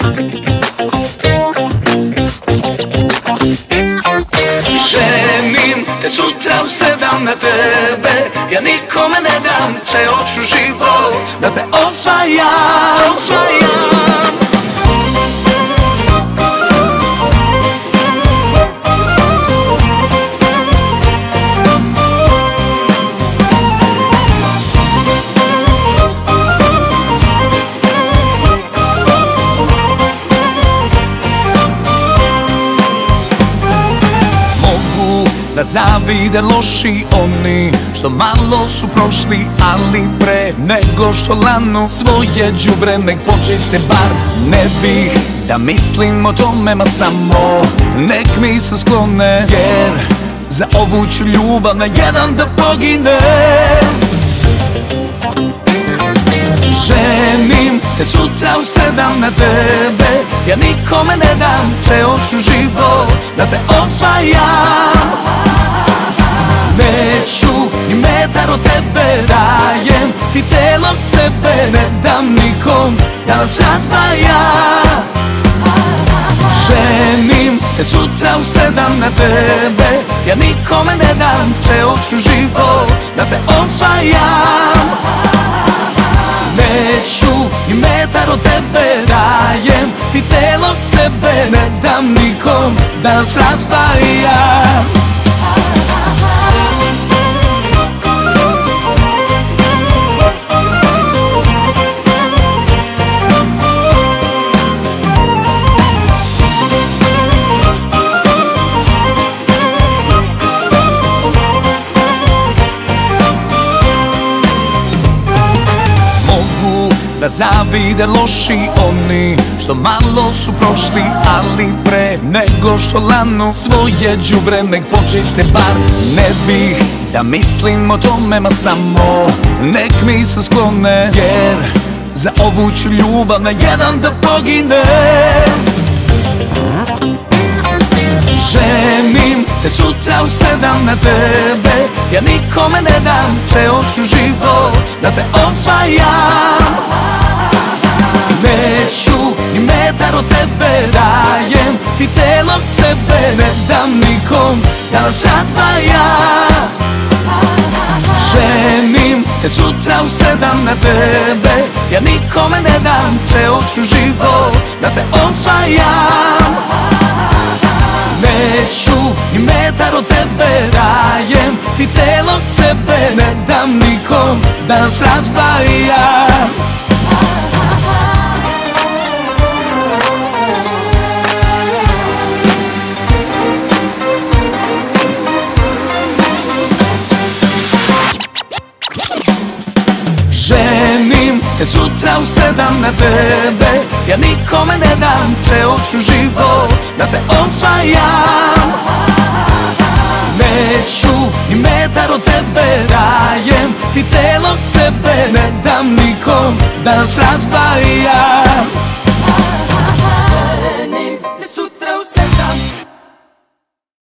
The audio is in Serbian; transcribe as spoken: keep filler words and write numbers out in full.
Ženim te sutra u sedam na tebe, ja nikome ne dam, ceo ću život da te osvajam, osvajam. Da zavide loši oni što malo su prošli, ali pre nego što lanu svoje đubre nek počiste bar. Ne bih da mislim o tome, ma samo nek mi se sklone, jer za ovu ću ljubav na jedan da poginem. Ženim te sutra u sedam na tebe, ja nikome ne dam, ceo ću život da te osvajam. Neću ni metar od tebe, dajem ti celog sebe, ne dam nikom da nas razdvaja. Ženim te sutra u sedam na tebe, ja nikome ne dam, ceo ću život da te osvajam. Neću ni metar od tebe, dajem ti celog sebe, ne dam nikom da nas razdvaja. Da zavide loši oni što malo su prošli, ali pre nego što lanu svoje đubre nek počiste bar. Ne bih da mislim o tome, ma samo nek mi se sklone, jer za ovu ću ljubav na jedan da poginem. Ženim te sutra u sedam na tebe, ja nikome ne dam, ceo ću život da te osvajam. Neću ni metar od tebe, dajem ti celog sebe, ne dam nikom da nas razdvaja. Ženim te sutra u sedam na tebe, ja nikome ne dam, ceo ću život da te osvajam. Neću ni metar od tebe, dajem ti celog sebe, ne dam nikom da nas razdvaja. Ženim te sutra u sedam na tebe, ja nikome ne dam, ceo ću život da te osvajam. Neću ni metar od tebe, dajem ti celog sebe, ne dam nikom da nas razdvaja.